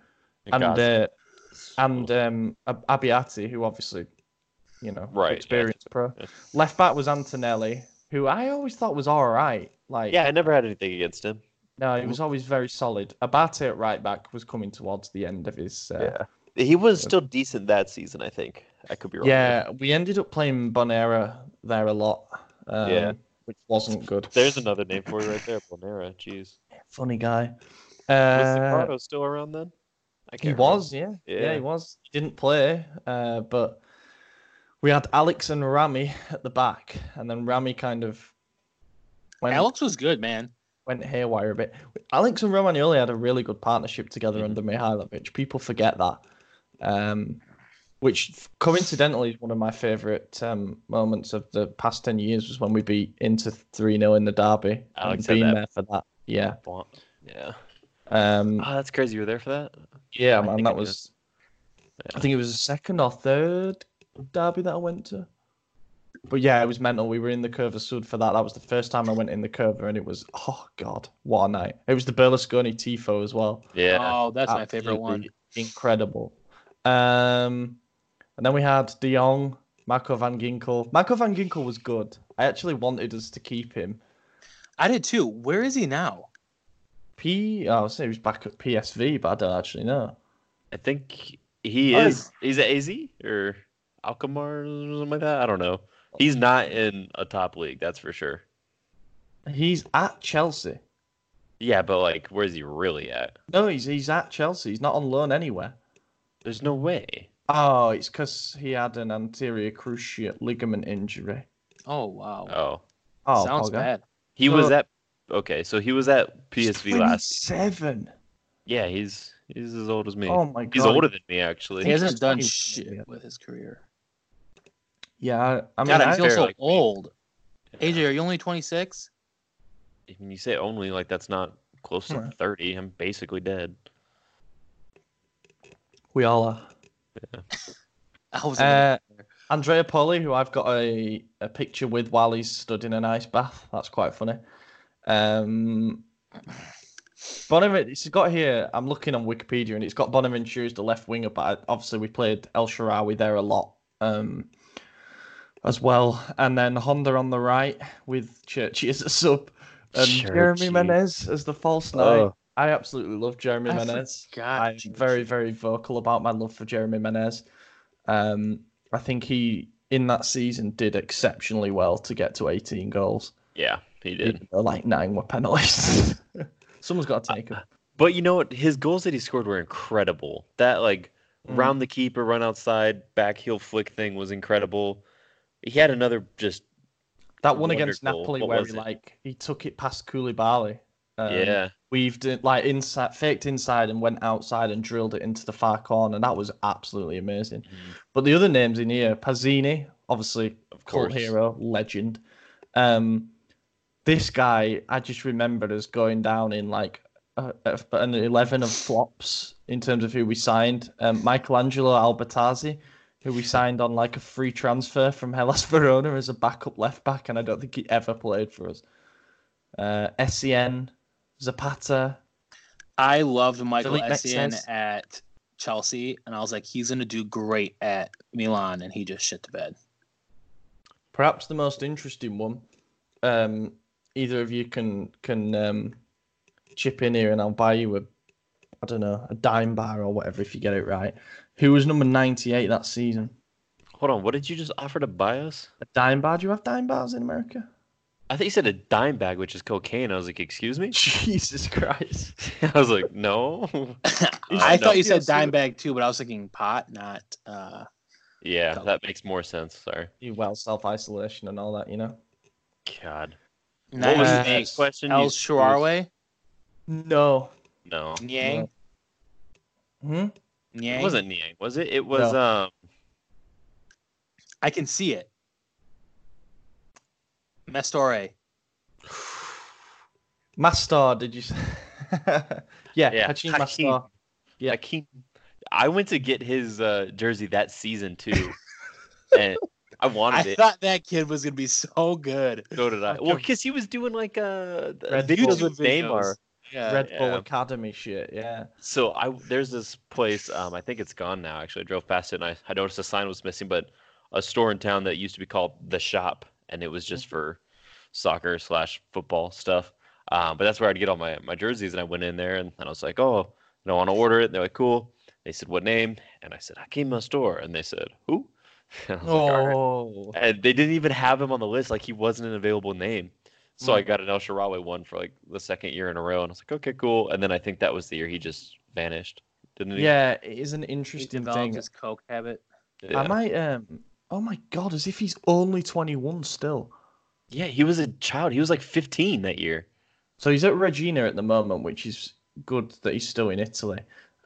Abbiati, who obviously, experienced pro. Yeah. Left back was Antonelli, who I always thought was all right. I never had anything against him. No, he was always very solid. Abate at right back was coming towards the end of his. He was still decent that season, I think. I could be wrong. Yeah, we ended up playing Bonera there a lot. Which wasn't good. There's another name for you right there, Bonera. Jeez. Funny guy. Was Ricardo still around then? He was, yeah, he was. He didn't play, but we had Alex and Rami at the back, and then Rami kind of Alex was good, man. Went haywire a bit. Alex and Romagnoli had a really good partnership together under Mihailovic. People forget that. Which coincidentally is one of my favourite moments of the past 10 years was when we beat Inter 3-0 in the derby. Alex being there for that. Yeah. Yeah. That's crazy. You were there for that? Yeah, man. That was. I think it was the second or third derby that I went to. But yeah, it was mental. We were in the Curva Sud for that. That was the first time I went in the Curva, and it was, oh God, what a night. It was the Berlusconi Tifo as well. Yeah. Oh, that's my favorite one. Incredible. And then we had De Jong, Marco van Ginkel. Marco van Ginkel was good. I actually wanted us to keep him. I did too. Where is he now? I would say he was back at PSV, but I don't actually know. I think he is. He's at AZ or Alkmaar or something like that. I don't know. He's not in a top league, that's for sure. He's at Chelsea. Yeah, but where's he really at? No, he's at Chelsea. He's not on loan anywhere. There's no way. Oh, it's because he had an anterior cruciate ligament injury. Oh, wow. Oh, sounds bad. He was at he was at PSV last season. 27. Yeah, he's as old as me. Oh my God. He's older than me, actually. He hasn't done shit with his career. Yeah, I mean, God, I feel so old. AJ, are you only 26? When you say only, that's not close to 30. I'm basically dead. We all are. Yeah. Andrea Poli, who I've got a picture with while he's stood in an ice bath. That's quite funny. Bonaventure, it's got here, I'm looking on Wikipedia, and it's got Bonaventure as the left winger, but obviously we played El Shaarawy there a lot as well. And then Honda on the right with Churchy as a sub, and Jeremy Menez as the false nine. I absolutely love Jeremy Menez. I'm very, very vocal about my love for Jeremy Menez. I think he, in that season, did exceptionally well to get to 18 goals. Yeah, he did. 9 were penalties. Someone's got to take them. But you know what? His goals that he scored were incredible. That, round the keeper, run outside, back heel flick thing was incredible. He had another just... That one against Napoli where he took it past Koulibaly. Weaved it inside, faked inside and went outside and drilled it into the far corner. And that was absolutely amazing. But the other names in here, Pazzini, obviously, cult hero, legend. This guy, I just remembered as going down in an 11 of flops in terms of who we signed. Michelangelo Albertazzi, who we signed on a free transfer from Hellas Verona as a backup left back, and I don't think he ever played for us. Essien, Zapata. I loved Michael Essien at Chelsea, and I was like, he's going to do great at Milan, and he just shit the bed. Perhaps the most interesting one either of you can chip in here, and I'll buy you I don't know, a dime bar or whatever if you get it right. Who was number 98 that season? Hold on, what did you just offer to buy us? A dime bar? Do you have dime bars in America? I think you said a dime bag, which is cocaine. I was like, excuse me? Jesus Christ. I was like, no. I thought you said Yes, dime bag too, but I was thinking pot, not. Yeah, that makes more sense. Sorry. Well, self-isolation and all that, you know? God. What was the next question? El You- Shaarawy? No. No. Nyang? Hmm? Nyang? It wasn't Niang, was it? It was I can see it. Mestore. Mastar, did you say? Yeah, Hakeem Hakeem. Mastar. Yeah. Hakeem. I went to get his jersey that season too, and I wanted I it. thought that kid was gonna be so good. So did I. Like Well, a- because he was doing like Red videos Bull with Neymar. Yeah. Red Bull yeah. Academy shit, yeah. So there's this place. I think it's gone now. Actually, I drove past it and I noticed a sign was missing, but a store in town that used to be called The Shop, and it was just for soccer/football stuff. But that's where I'd get all my jerseys, and I went in there and I was like, oh, I want to order it. And they're like, cool. They said, what name? And I said, Hakeem Store. And they said, who? And I was like, all right. Oh. And they didn't even have him on the list. Like he wasn't an available name. So I got an El Shaarawy one for like the second year in a row. And I was like, okay, cool. And then I think that was the year he just vanished. Didn't he? Yeah, it is an He interesting developed thing. his coke habit. Yeah. I might oh my god, as if he's only 21 still. Yeah, he was a child. He was like 15 that year. So he's at Regina at the moment, which is good that he's still in Italy.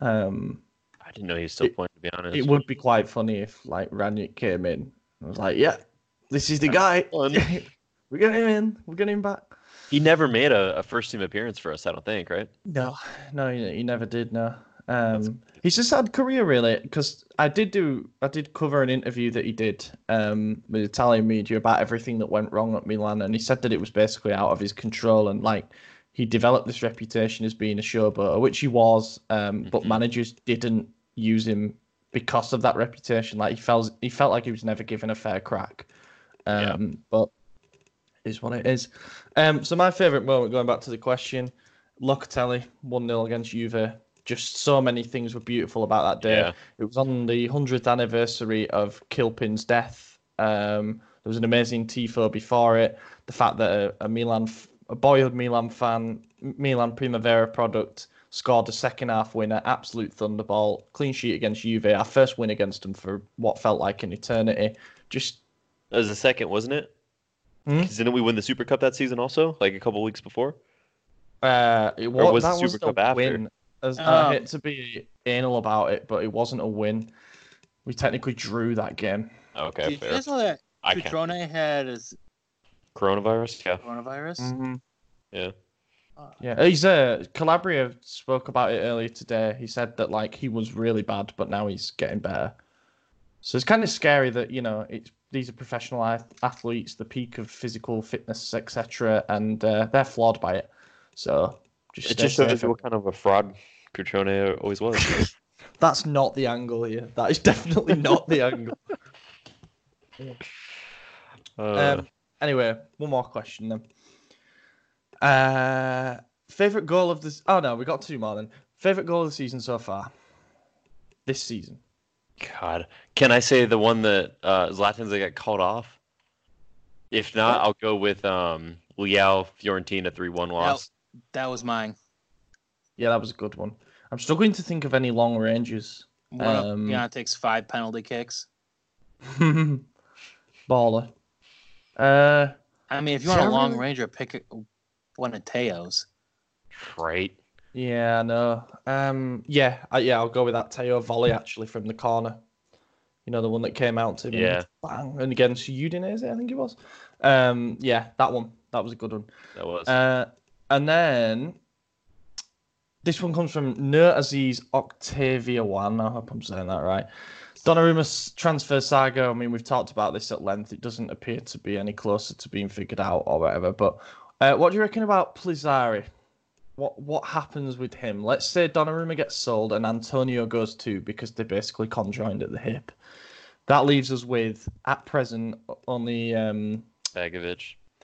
I didn't know he was still playing, to be honest. It would be quite funny if like Ranić came in and was like, yeah, this is the guy. Fun. We got him in. We got him back. He never made a first team appearance for us, I don't think, right? No, he never did. No, he's just had career really. Because I did cover an interview that he did with Italian media about everything that went wrong at Milan, and he said that it was basically out of his control, and like he developed this reputation as being a showboater, which he was, but managers didn't use him because of that reputation. Like he felt like he was never given a fair crack. But is what it is. So my favourite moment, going back to the question, Locatelli 1-0 against Juve. Just so many things were beautiful about that day. Yeah. It was on the 100th anniversary of Kilpin's death. There was an amazing tifo before it. The fact that a boyhood Milan fan, Milan Primavera product, scored a second half winner, absolute thunderbolt, clean sheet against Juve, our first win against them for what felt like an eternity. Just That was the second, wasn't it? 'Cause didn't we win the Super Cup that season also, like a couple weeks before? it Or was that the was Super Cup after? win. I hate to be anal about it, but it wasn't a win. We technically drew that game. Okay, Did you fair. guys know that I can't. Cutrone had his Coronavirus? Yeah. coronavirus? Yeah. Yeah, he's Calabria spoke about it earlier today. He said that like he was really bad, but now he's getting better. So it's kind of scary that these are professional athletes, the peak of physical fitness, etc., and they're flawed by it. So It stay just shows safe. you what kind of a fraud Cutrone always was. That's not the angle here. That is definitely not the angle. Anyway, one more question then. Favorite goal of this? Oh no, we got two more then. Favorite goal of the season so far? This season. God, can I say the one that Zlatan's that got called off? If not, I'll go with Leao Fiorentina 3-1 loss. That was mine. Yeah, that was a good one. I'm struggling to think of any long ranges. One of Beyond takes 5 penalty kicks. Baller. I mean, if you want a long ranger, pick one of Teo's. Right. Yeah, I know. I'll go with that Teo volley actually from the corner. You know, the one that came out to him. Yeah. Bang, and against Udinese, I think it was. That one. That was a good one. That was. And then this one comes from Nur Aziz Octavia One. I hope I'm saying that right. Donnarumma's transfer saga. I mean, we've talked about this at length. It doesn't appear to be any closer to being figured out or whatever. But what do you reckon about Plizzari? What happens with him? Let's say Donnarumma gets sold and Antonio goes too because they're basically conjoined at the hip. That leaves us with, at present, only Begovic.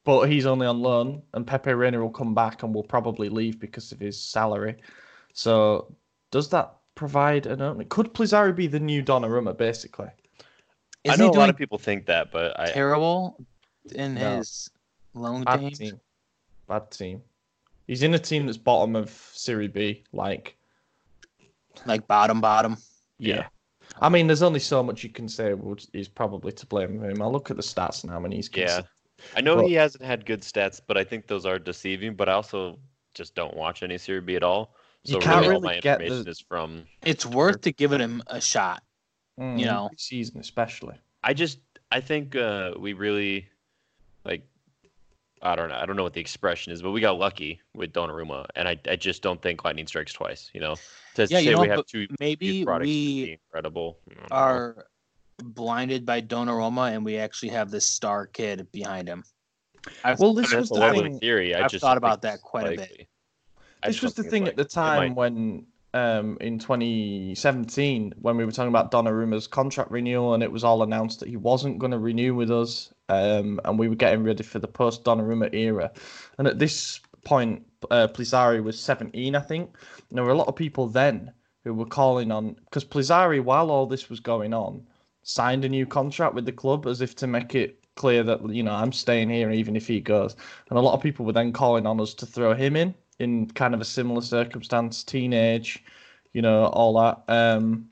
but he's only on loan, and Pepe Reina will come back and will probably leave because of his salary. So does that provide an opening? Could Plizzari be the new Donnarumma, basically? I Isn't know he a lot doing of people think that, but terrible in No. his loan Bad games? team. Bad team. He's in a team that's bottom of Serie B. Like, Like bottom. yeah. I mean, there's only so much you can say is probably to blame for him. I'll look at the stats now and he's yeah. I know But- he hasn't had good stats, but I think those are deceiving. But I also just don't watch any Serie B at all. You So can't all really my get information is from. It's worth to giving him a shot. you know. season especially. I think we really like. I don't know. I don't know what the expression is, but we got lucky with Donnarumma, and I just don't think lightning strikes twice. You know, to Yeah, say you know, we have but two maybe youth products would we be incredible. I don't know. are blinded by Donnarumma, and we actually have this star kid behind him. Well, this I mean, was that's a the lovely thing. theory. I I've just thought think about that it's quite a bit. likely. I This just was don't the think thing it's at the likely. It time might- when, in 2017, when we were talking about Donnarumma's contract renewal, and it was all announced that he wasn't going to renew with us, and we were getting ready for the post Donnarumma era. And at this point, Plizzari was 17, I think. And there were a lot of people then who were calling on, because Plizzari, while all this was going on, signed a new contract with the club as if to make it clear that, I'm staying here even if he goes. And a lot of people were then calling on us to throw him in kind of a similar circumstance, teenage, all that.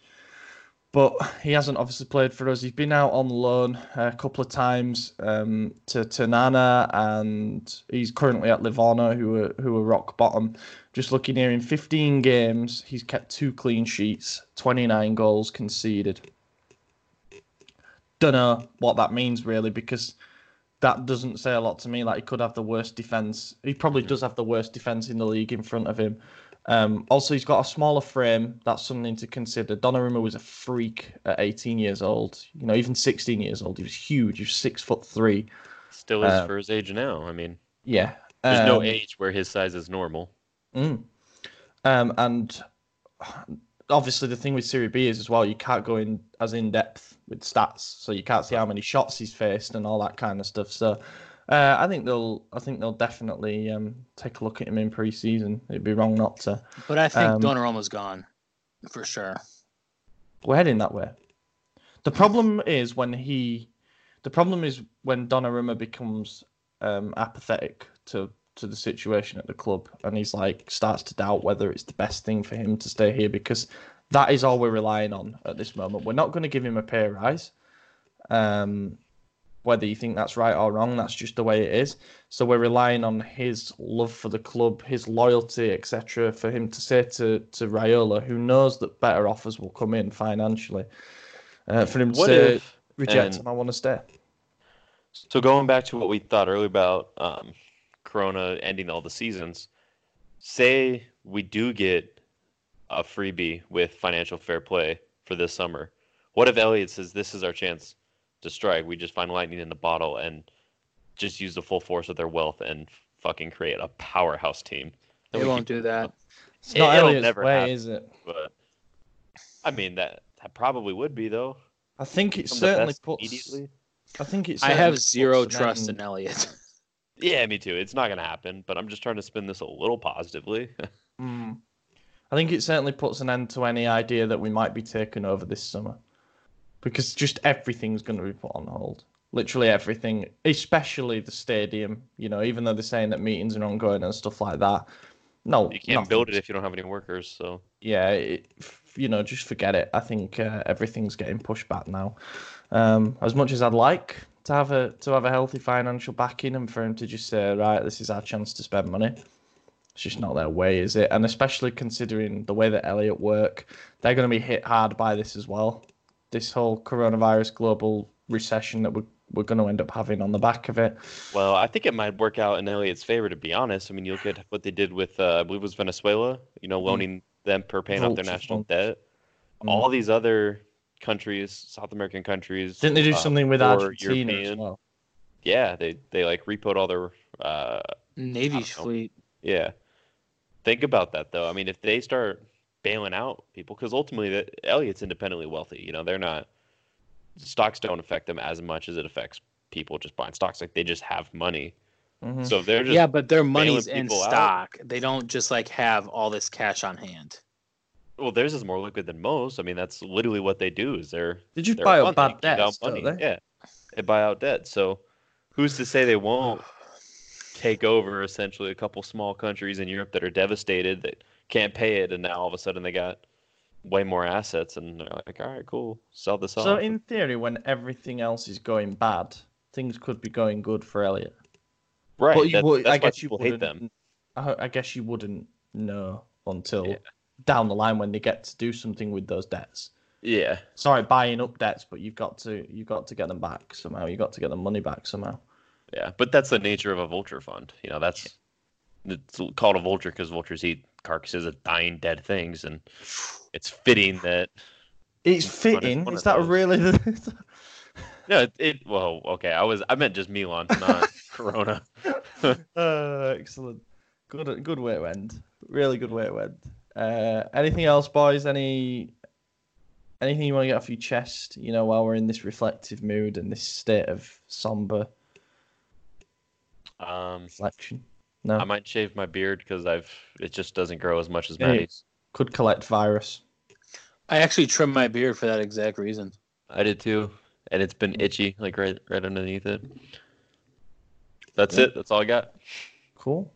But he hasn't obviously played for us. He's been out on loan a couple of times to Nana, and he's currently at Livorno, who are rock bottom. Just looking here, in 15 games, he's kept 2 clean sheets, 29 goals conceded. Don't know what that means really, because that doesn't say a lot to me. Like, he could have the worst defense. He probably does have the worst defense in the league in front of him. Also, he's got a smaller frame. That's something to consider. Donnarumma was a freak at 18 years old. Even 16 years old. He was huge. He was 6'3". Still is for his age now. I mean, Yeah. there's no age where his size is normal. And obviously the thing with Serie B is as well, you can't go in as in depth with stats, so you can't see how many shots he's faced and all that kind of stuff. So I think they'll definitely take a look at him in pre-season. It'd be wrong not to. But I think Donnarumma's gone for sure. We're heading that way. The problem is when Donnarumma becomes apathetic to the situation at the club, and he's starts to doubt whether it's the best thing for him to stay here, because that is all we're relying on at this moment. We're not going to give him a pay rise. Whether you think that's right or wrong, that's just the way it is. So we're relying on his love for the club, his loyalty, etc., for him to say to Raiola, who knows that better offers will come in financially, for him to say, reject him, I want to stay. So going back to what we thought earlier about Corona ending all the seasons, say we do get a freebie with financial fair play for this summer. What if Elliott says this is our chance to strike? We just find lightning in the bottle and just use the full force of their wealth and fucking create a powerhouse team. They won't do that. It's not It'll Elliott's never way, happen. is it? But I mean that probably would be though. I think it Some of the certainly best puts. immediately. I think it's. I have zero trust in Elliott. Yeah, me too. It's not gonna happen, but I'm just trying to spin this a little positively. I think it certainly puts an end to any idea that we might be taken over this summer, because just everything's going to be put on hold. Literally everything, especially the stadium. Even though they're saying that meetings are ongoing and stuff like that. No, You can't build it if you don't have any workers. So yeah, just forget it. I think everything's getting pushed back now. As much as I'd like to have a healthy financial backing, and for him to just say, right, this is our chance to spend money, it's just not their way, is it? And especially considering the way that Elliott work, they're going to be hit hard by this as well. This whole coronavirus global recession that we're going to end up having on the back of it. well, I think it might work out in Elliott's favor, to be honest. I mean, you look at what they did with, I believe it was Venezuela, loaning them for paying off their Vulture national fund. debt. All these other countries, South American countries. Didn't they do something with or Argentina as European. well? Yeah, they repoed all their. Navy know. fleet. Yeah. Think about that, though. I mean, if they start bailing out people, because ultimately Elliott's independently wealthy. They're not. Stocks don't affect them as much as it affects people just buying stocks. Like they just have money. Mhm. So they're just Yeah, but their money's bailing in people out. stock. They don't just like have all this cash on hand. Well, theirs is more liquid than most. I mean, that's literally what they do. Is they're They just they're buy a up fund, they bad give out debts, don't money. they? Yeah, they buy out debt. So who's to say they won't take over essentially a couple small countries in Europe that are devastated that can't pay it, and now all of a sudden they got way more assets, and they're like, all right, cool, sell this So off. in theory, when everything else is going bad, things could be going good for Elliot. Right. But you would, that's I why guess you people hate wouldn't. them. I guess you wouldn't know until Yeah. down the line when they get to do something with those debts. Yeah. Sorry, buying up debts, but you've got to get them back somehow. You've got to get the money back somehow. Yeah. But that's the nature of a vulture fund. You know, it's called a vulture because vultures eat carcasses of dying dead things, and it's fitting that. It's Fund is fitting. one Is of that those. really the? No, well, okay. I meant just Milan, not Corona. Excellent. Good way to end. Really good way to end. Anything else, boys? Anything you want to get off your chest? You know, while we're in this reflective mood and this state of somber reflection. No, I might shave my beard because it just doesn't grow as much as Yeah. Maddie's. could collect virus. I actually trimmed my beard for that exact reason. I did too, and it's been itchy, like right underneath it. That's Yeah. it. That's all I got. Cool.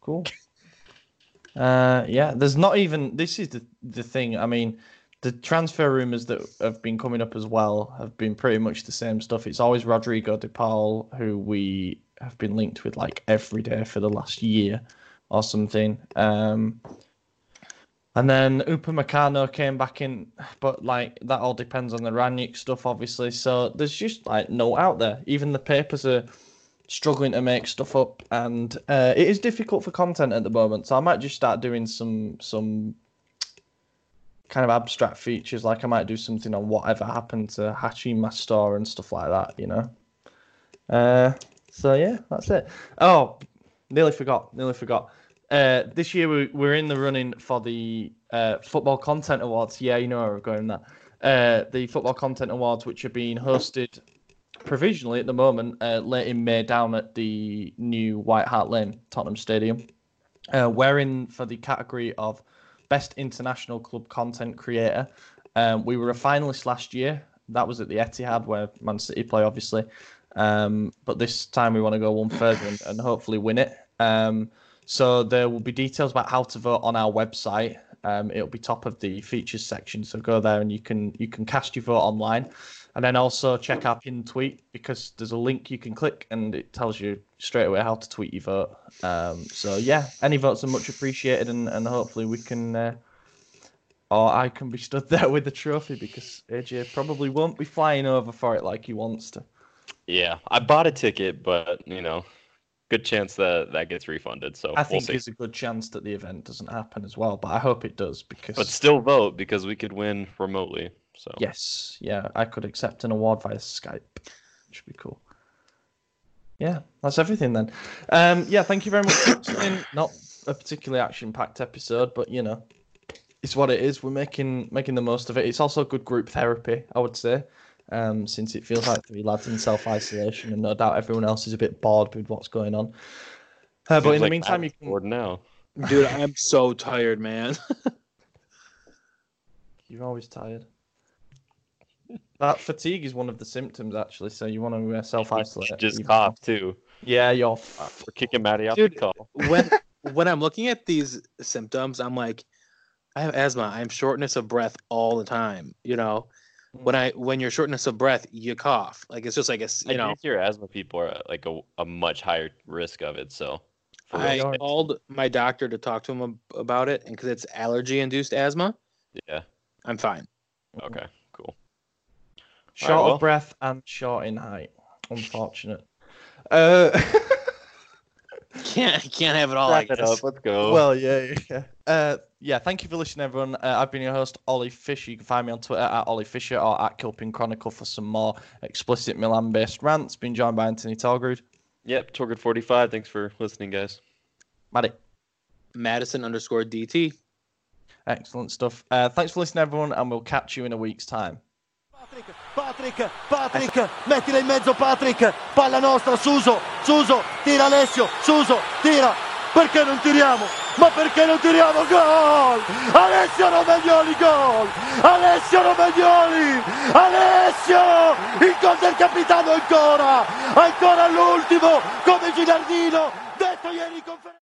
Yeah, there's not even. This is the thing. I mean, the transfer rumors that have been coming up as well have been pretty much the same stuff. It's always Rodrigo de Paul, who we have been linked with like every day for the last year or something. And then Upamecano came back in, but like that all depends on the Ranić stuff, obviously. So there's just like no out there. Even the papers are struggling to make stuff up, and it is difficult for content at the moment. So I might just start doing some kind of abstract features, like I might do something on whatever happened to Hachima Store and stuff like that, you know. So yeah, that's it. Oh, nearly forgot. This year we're in the running for the Football Content Awards. Yeah, you know where we're going with that. The Football Content Awards, which are being hosted provisionally at the moment, late in May, down at the new White Hart Lane, Tottenham Stadium. We're in for the category of Best International Club Content Creator. We were a finalist last year. That was at the Etihad, where Man City play, obviously. But this time we want to go one further and hopefully win it. So there will be details about how to vote on our website. It'll be top of the features section, so go there and you can cast your vote online. And then also check our pinned tweet, because there's a link you can click and it tells you straight away how to tweet your vote. So yeah, any votes are much appreciated, and hopefully we can, or I can be stood there with the trophy, because AJ probably won't be flying over for it like he wants to. Yeah, I bought a ticket, but good chance that gets refunded. So I we'll think see. there's a good chance that the event doesn't happen as well, but I hope it does, because But still vote, because we could win remotely. So yes, yeah, I could accept an award via Skype, which would be cool. Yeah, that's everything then. Yeah, thank you very much for listening. Not a particularly action-packed episode, but it's what it is. We're making the most of it. It's also good group therapy, I would say, since it feels like three lads in self-isolation, and no doubt everyone else is a bit bored with what's going on. But Feels in the like meantime, Matt's you can. bored now. Dude, I'm so tired, man. You're always tired. That fatigue is one of the symptoms, actually. So you want to self-isolate. Just even cough too. Yeah, you're. We're kicking Maddie off Dude, the call. when I'm looking at these symptoms, I'm like, I have asthma. I have shortness of breath all the time. When you're shortness of breath, you cough. Like it's just like I think your asthma people are like a much higher risk of it. So for I real. called my doctor to talk to him about it, and because it's allergy-induced asthma, Yeah. I'm fine. Okay. Cool. Short Alright, well. of breath and short in height. Unfortunate. Can't have it all Wrap like it this. up. Let's go. Well, yeah. Thank you for listening, everyone. I've been your host, Ollie Fisher. You can find me on Twitter at Ollie Fisher or at Kilpin Chronicle for some more explicit Milan-based rants. Been joined by Anthony Torgrud. Yep. Torgrid45. Thanks for listening, guys. Maddie. Madison_DT. Excellent stuff. Thanks for listening, everyone, and we'll catch you in a week's time. Patrick, mettila in mezzo Patrick, palla nostra, Suso, tira Alessio, Suso, tira, perché non tiriamo? Ma perché non tiriamo? Gol! Alessio Romagnoli, gol! Alessio Romagnoli! Alessio! Il gol del capitano ancora all'ultimo, come Gilardino, detto ieri in conferenza.